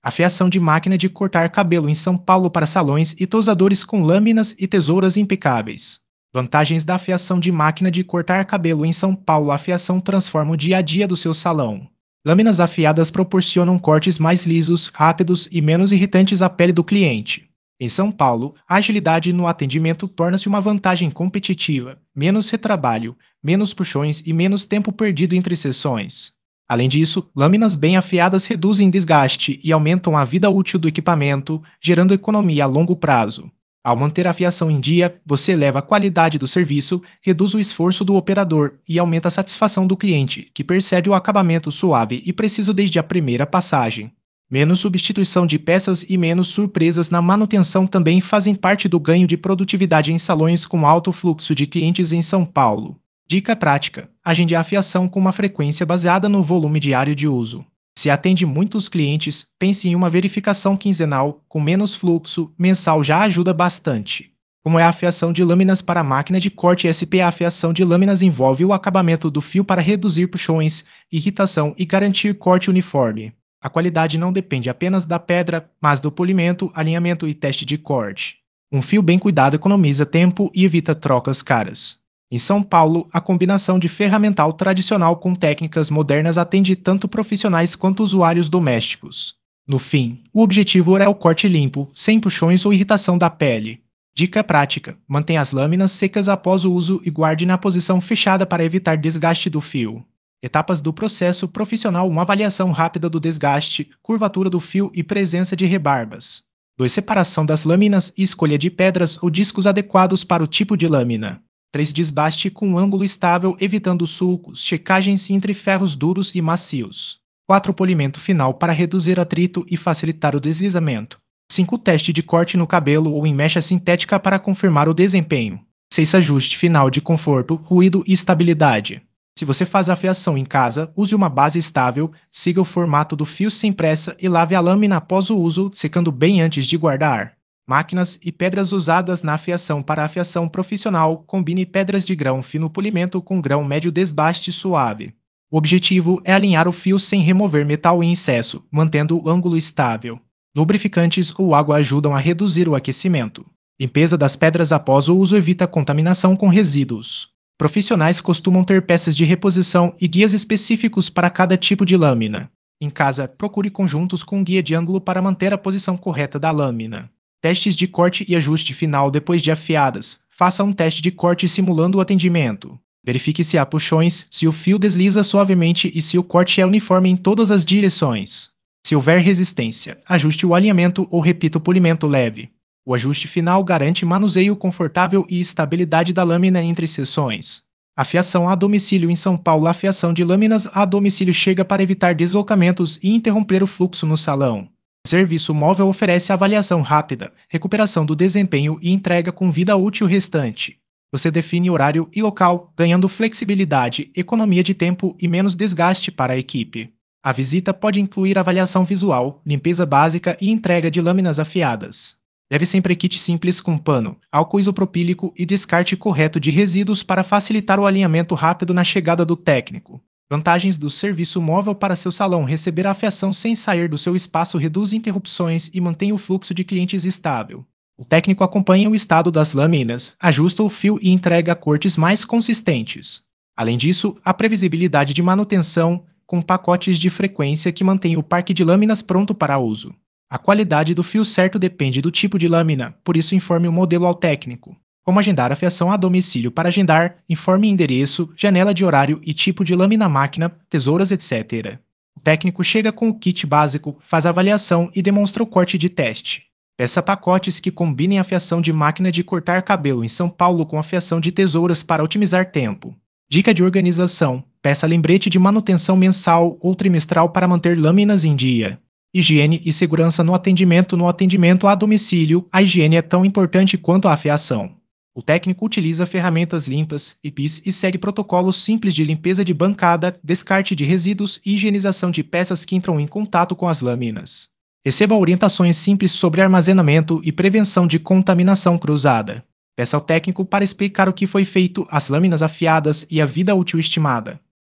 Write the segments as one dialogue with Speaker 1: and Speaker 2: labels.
Speaker 1: Afiação de máquina de cortar cabelo em São Paulo para salões e tosadores com lâminas e tesouras impecáveis. Vantagens da afiação de máquina de cortar cabelo em São Paulo. A afiação transforma o dia a dia do seu salão. Lâminas afiadas proporcionam cortes mais lisos, rápidos e menos irritantes à pele do cliente. Em São Paulo, a agilidade no atendimento torna-se uma vantagem competitiva, menos retrabalho, menos puxões e menos tempo perdido entre sessões. Além disso, lâminas bem afiadas reduzem desgaste e aumentam a vida útil do equipamento, gerando economia a longo prazo. Ao manter a afiação em dia, você eleva a qualidade do serviço, reduz o esforço do operador e aumenta a satisfação do cliente, que percebe o acabamento suave e preciso desde a primeira passagem. Menos substituição de peças e menos surpresas na manutenção também fazem parte do ganho de produtividade em salões com alto fluxo de clientes em São Paulo. Dica prática: agende a afiação com uma frequência baseada no volume diário de uso. Se atende muitos clientes, pense em uma verificação quinzenal, com menos fluxo, mensal já ajuda bastante. Como é a afiação de lâminas para a máquina de corte SP? A afiação de lâminas envolve o acabamento do fio para reduzir puxões, irritação e garantir corte uniforme. A qualidade não depende apenas da pedra, mas do polimento, alinhamento e teste de corte. Um fio bem cuidado economiza tempo e evita trocas caras. Em São Paulo, a combinação de ferramental tradicional com técnicas modernas atende tanto profissionais quanto usuários domésticos. No fim, o objetivo é o corte limpo, sem puxões ou irritação da pele. Dica prática: mantenha as lâminas secas após o uso e guarde na posição fechada para evitar desgaste do fio. Etapas do processo profissional: uma avaliação rápida do desgaste, curvatura do fio e presença de rebarbas. 2. Separação das lâminas e escolha de pedras ou discos adequados para o tipo de lâmina. 3. Desbaste com ângulo estável, evitando sulcos, checagens entre ferros duros e macios. 4. Polimento final para reduzir atrito e facilitar o deslizamento. 5. Teste de corte no cabelo ou em mecha sintética para confirmar o desempenho. 6. Ajuste final de conforto, ruído e estabilidade. Se você faz a afiação em casa, use uma base estável, siga o formato do fio sem pressa e lave a lâmina após o uso, secando bem antes de guardar. Máquinas e pedras usadas na afiação. Para a afiação profissional, combine pedras de grão fino polimento com grão médio desbaste suave. O objetivo é alinhar o fio sem remover metal em excesso, mantendo o ângulo estável. Lubrificantes ou água ajudam a reduzir o aquecimento. Limpeza das pedras após o uso evita contaminação com resíduos. Profissionais costumam ter peças de reposição e guias específicos para cada tipo de lâmina. Em casa, procure conjuntos com guia de ângulo para manter a posição correta da lâmina. Testes de corte e ajuste final depois de afiadas. Faça um teste de corte simulando o atendimento. Verifique se há puxões, se o fio desliza suavemente e se o corte é uniforme em todas as direções. Se houver resistência, ajuste o alinhamento ou repita o polimento leve. O ajuste final garante manuseio confortável e estabilidade da lâmina entre sessões. Afiação a domicílio em São Paulo. A afiação de lâminas a domicílio chega para evitar deslocamentos e interromper o fluxo no salão. O serviço móvel oferece avaliação rápida, recuperação do desempenho e entrega com vida útil restante. Você define horário e local, ganhando flexibilidade, economia de tempo e menos desgaste para a equipe. A visita pode incluir avaliação visual, limpeza básica e entrega de lâminas afiadas. Leve sempre kit simples com pano, álcool isopropílico e descarte correto de resíduos para facilitar o alinhamento rápido na chegada do técnico. Vantagens do serviço móvel para seu salão: receber a afiação sem sair do seu espaço reduz interrupções e mantém o fluxo de clientes estável. O técnico acompanha o estado das lâminas, ajusta o fio e entrega cortes mais consistentes. Além disso, a previsibilidade de manutenção, com pacotes de frequência que mantém o parque de lâminas pronto para uso. A qualidade do fio certo depende do tipo de lâmina, por isso informe o modelo ao técnico. Como agendar a fiação a domicílio? Para agendar, informe endereço, janela de horário e tipo de lâmina máquina, tesouras, etc. O técnico chega com o kit básico, faz a avaliação e demonstra o corte de teste. Peça pacotes que combinem a fiação de máquina de cortar cabelo em São Paulo com a fiação de tesouras para otimizar tempo. Dica de organização: peça lembrete de manutenção mensal ou trimestral para manter lâminas em dia. Higiene e segurança no atendimento. No atendimento a domicílio, a higiene é tão importante quanto a afiação. O técnico utiliza ferramentas limpas, EPIs e segue protocolos simples de limpeza de bancada, descarte de resíduos e higienização de peças que entram em contato com as lâminas. Receba orientações simples sobre armazenamento e prevenção de contaminação cruzada. Peça ao técnico para explicar o que foi feito, as lâminas afiadas e a vida útil estimada.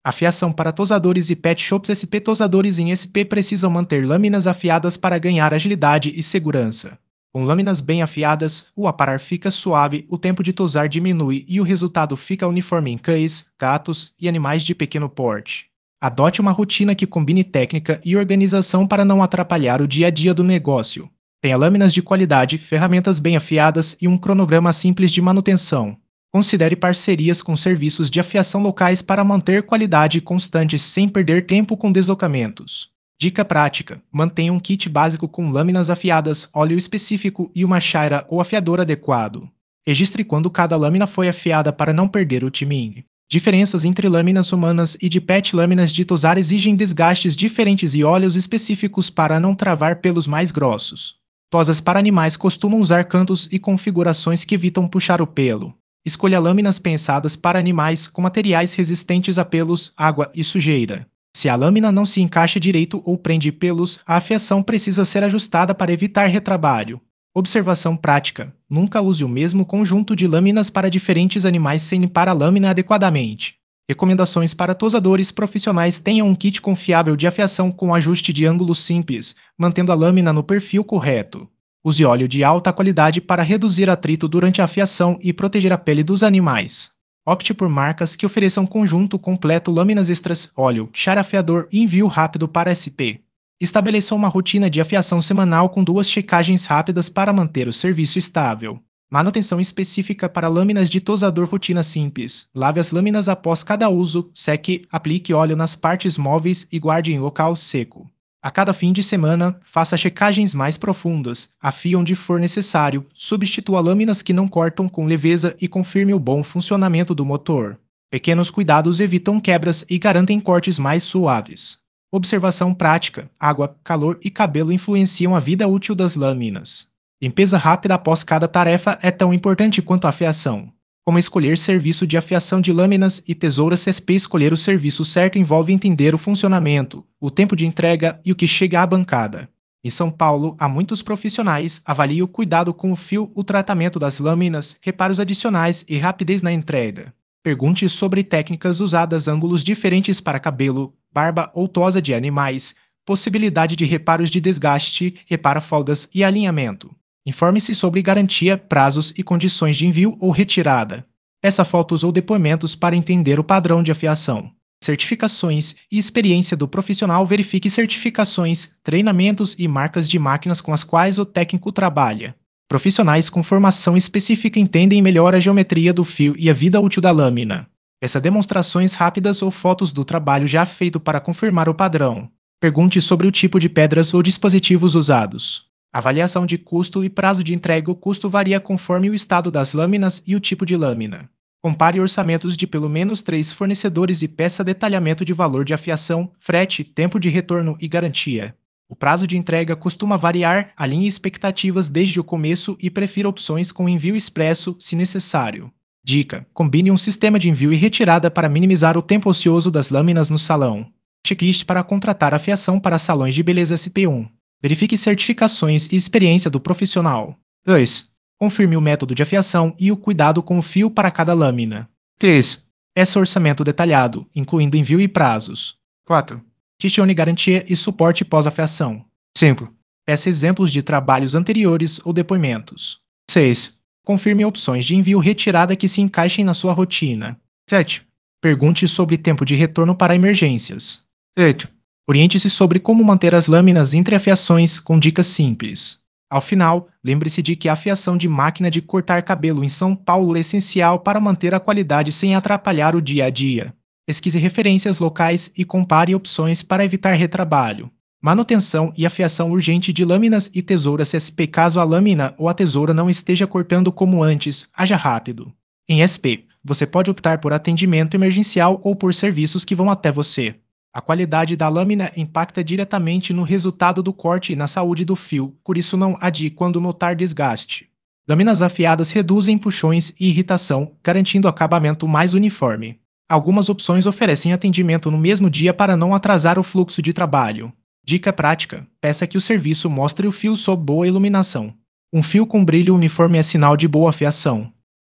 Speaker 1: Afiação para tosadores e pet shops. SP tosadores em SP precisam manter lâminas afiadas para ganhar agilidade e segurança. Com lâminas bem afiadas, o aparar fica suave, o tempo de tosar diminui e o resultado fica uniforme em cães, gatos e animais de pequeno porte. Adote uma rotina que combine técnica e organização para não atrapalhar o dia a dia do negócio. Tenha lâminas de qualidade, ferramentas bem afiadas e um cronograma simples de manutenção. Considere parcerias com serviços de afiação locais para manter qualidade constante sem perder tempo com deslocamentos. Dica prática: mantenha um kit básico com lâminas afiadas, óleo específico e uma chaira ou afiador adequado. Registre quando cada lâmina foi afiada para não perder o timing. Diferenças entre lâminas humanas e de pet. Lâminas de tosar exigem desgastes diferentes e óleos específicos para não travar pelos mais grossos. Tosas para animais costumam usar cantos e configurações que evitam puxar o pelo. Escolha lâminas pensadas para animais com materiais resistentes a pelos, água e sujeira. Se a lâmina não se encaixa direito ou prende pelos, a afiação precisa ser ajustada para evitar retrabalho. Observação prática: nunca use o mesmo conjunto de lâminas para diferentes animais sem limpar a lâmina adequadamente. Recomendações para tosadores profissionais: tenham um kit confiável de afiação com ajuste de ângulo simples, mantendo a lâmina no perfil correto. Use óleo de alta qualidade para reduzir atrito durante a afiação e proteger a pele dos animais. Opte por marcas que ofereçam conjunto completo, lâminas extras, óleo, chara afiador e envio rápido para SP. Estabeleça uma rotina de afiação semanal com 2 checagens rápidas para manter o serviço estável. Manutenção específica para lâminas de tosador. Rotina simples: lave as lâminas após cada uso, seque, aplique óleo nas partes móveis e guarde em local seco. A cada fim de semana, faça checagens mais profundas, afie onde for necessário, substitua lâminas que não cortam com leveza e confirme o bom funcionamento do motor. Pequenos cuidados evitam quebras e garantem cortes mais suaves. Observação prática: água, calor e cabelo influenciam a vida útil das lâminas. Limpeza rápida após cada tarefa é tão importante quanto a afiação. Como escolher serviço de afiação de lâminas e tesouras. SP escolher o serviço certo envolve entender o funcionamento, o tempo de entrega e o que chega à bancada. Em São Paulo, há muitos profissionais. Avalie o cuidado com o fio, o tratamento das lâminas, reparos adicionais e rapidez na entrega. Pergunte sobre técnicas usadas, ângulos diferentes para cabelo, barba ou tosa de animais, possibilidade de reparos de desgaste, repara folgas e alinhamento. Informe-se sobre garantia, prazos e condições de envio ou retirada. Peça fotos ou depoimentos para entender o padrão de afiação. Certificações e experiência do profissional. Verifique certificações, treinamentos e marcas de máquinas com as quais o técnico trabalha. Profissionais com formação específica entendem melhor a geometria do fio e a vida útil da lâmina. Peça demonstrações rápidas ou fotos do trabalho já feito para confirmar o padrão. Pergunte sobre o tipo de pedras ou dispositivos usados. Avaliação de custo e prazo de entrega. O custo varia conforme o estado das lâminas e o tipo de lâmina. Compare orçamentos de pelo menos 3 fornecedores e peça detalhamento de valor de afiação, frete, tempo de retorno e garantia. O prazo de entrega costuma variar. Alinhe expectativas desde o começo e prefira opções com envio expresso, se necessário. Dica: combine um sistema de envio e retirada para minimizar o tempo ocioso das lâminas no salão. Checklist para contratar afiação para salões de beleza. SP1. Verifique certificações e experiência do profissional. 2. Confirme o método de afiação e o cuidado com o fio para cada lâmina. 3. Peça orçamento detalhado, incluindo envio e prazos. 4. Questione garantia e suporte pós-afiação. 5. Peça exemplos de trabalhos anteriores ou depoimentos. 6. Confirme opções de envio retirada que se encaixem na sua rotina. 7. Pergunte sobre tempo de retorno para emergências. 8. Oriente-se sobre como manter as lâminas entre afiações com dicas simples. Ao final, lembre-se de que a afiação de máquina de cortar cabelo em São Paulo é essencial para manter a qualidade sem atrapalhar o dia a dia. Pesquise referências locais e compare opções para evitar retrabalho. Manutenção e afiação urgente de lâminas e tesouras. SP caso a lâmina ou a tesoura não esteja cortando como antes, haja rápido. Em SP, você pode optar por atendimento emergencial ou por serviços que vão até você. A qualidade da lâmina impacta diretamente no resultado do corte e na saúde do fio, por isso não adie quando notar desgaste. Lâminas afiadas reduzem puxões e irritação, garantindo acabamento mais uniforme. Algumas opções oferecem atendimento no mesmo dia para não atrasar o fluxo de trabalho. Dica prática: peça que o serviço mostre o fio sob boa iluminação. Um fio com brilho uniforme é sinal de boa afiação.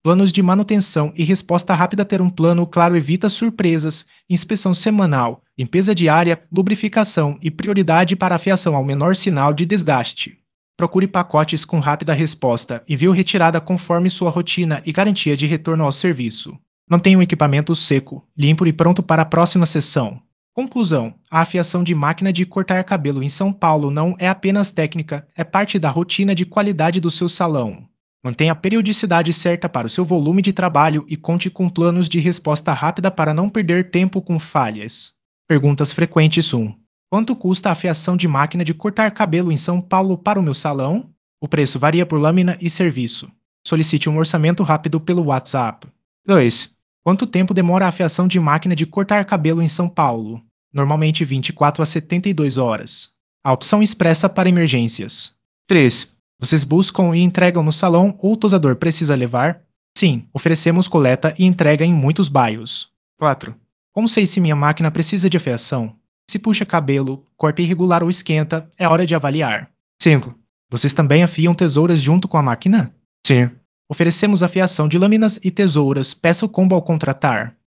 Speaker 1: Planos de manutenção e resposta rápida. Ter um plano claro evita surpresas, inspeção semanal, limpeza diária, lubrificação e prioridade para a fiação ao menor sinal de desgaste. Procure pacotes com rápida resposta, envio retirada conforme sua rotina e garantia de retorno ao serviço. Mantenha o equipamento seco, limpo e pronto para a próxima sessão. Conclusão: a afiação de máquina de cortar cabelo em São Paulo não é apenas técnica, é parte da rotina de qualidade do seu salão. Mantenha a periodicidade certa para o seu volume de trabalho e conte com planos de resposta rápida para não perder tempo com falhas. Perguntas frequentes 1. Quanto custa a afiação de máquina de cortar cabelo em São Paulo para o meu salão? O preço varia por lâmina e serviço. Solicite um orçamento rápido pelo WhatsApp. 2. Quanto tempo demora a afiação de máquina de cortar cabelo em São Paulo? Normalmente 24 a 72 horas. A opção expressa para emergências. 3. Vocês buscam e entregam no salão ou o tosador precisa levar? Sim, oferecemos coleta e entrega em muitos bairros. 4. Como sei se minha máquina precisa de afiação? Se puxa cabelo, corta irregular ou esquenta, é hora de avaliar. 5. Vocês também afiam tesouras junto com a máquina? Sim. Oferecemos afiação de lâminas e tesouras, peça o combo ao contratar.